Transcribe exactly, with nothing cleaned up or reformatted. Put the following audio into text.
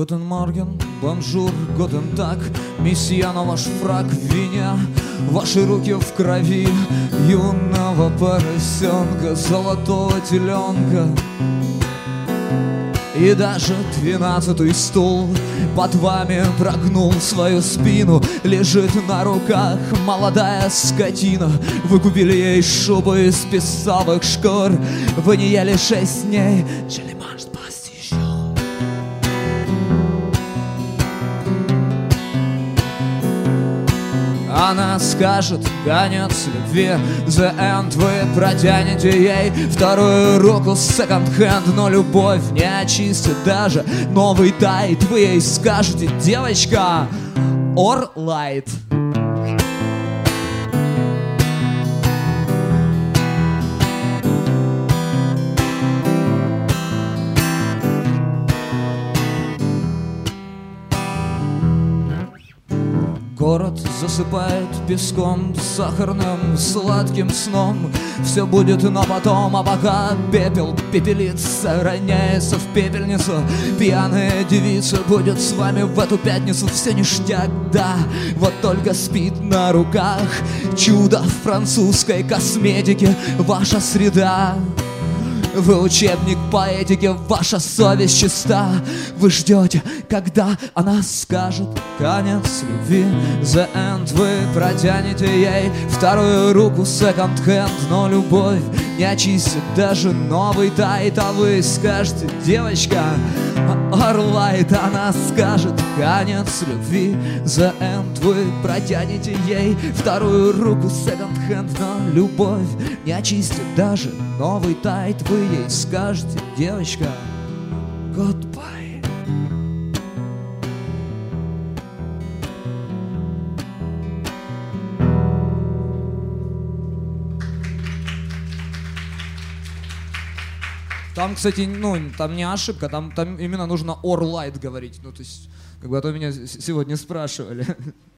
Гутен Морген, бонжур, гутен так, месье, на ваш фрак в вине, ваши руки в крови юного поросенка, золотого теленка. И даже двенадцатый стул под вами прогнул свою спину. Лежит на руках молодая скотина. Вы купили ей шубу из песцовых шкур. Вы не ели шесть дней. Она скажет конец любви, the end. Вы протянете ей вторую руку, second hand. Но любовь не очистит даже новый тайт. Вы ей скажете: девочка, or light. Город засыпает песком, сахарным, сладким сном. Все будет но потом, а пока пепел пепелится, роняется в пепельницу. Пьяная девица будет с вами в эту пятницу. Все ништяк, да, вот только спит на руках чудо французской косметики. Ваша среда, вы учебник по этике, ваша совесть чиста. Вы ждете, когда она скажет конец любви, the end. Вы протянете ей вторую руку, second hand. Но любовь не очистит даже новый тайт. А вы скажете: девочка, or light. Она скажет конец любви, the end. Вы протянете ей вторую руку, second hand. Но любовь не очистит даже новый тайт. Вы ей скажете: девочка, goodbye. Там, кстати, ну, там не ошибка, там, там именно нужно or light говорить. Ну, то есть, как бы, а то меня сегодня спрашивали.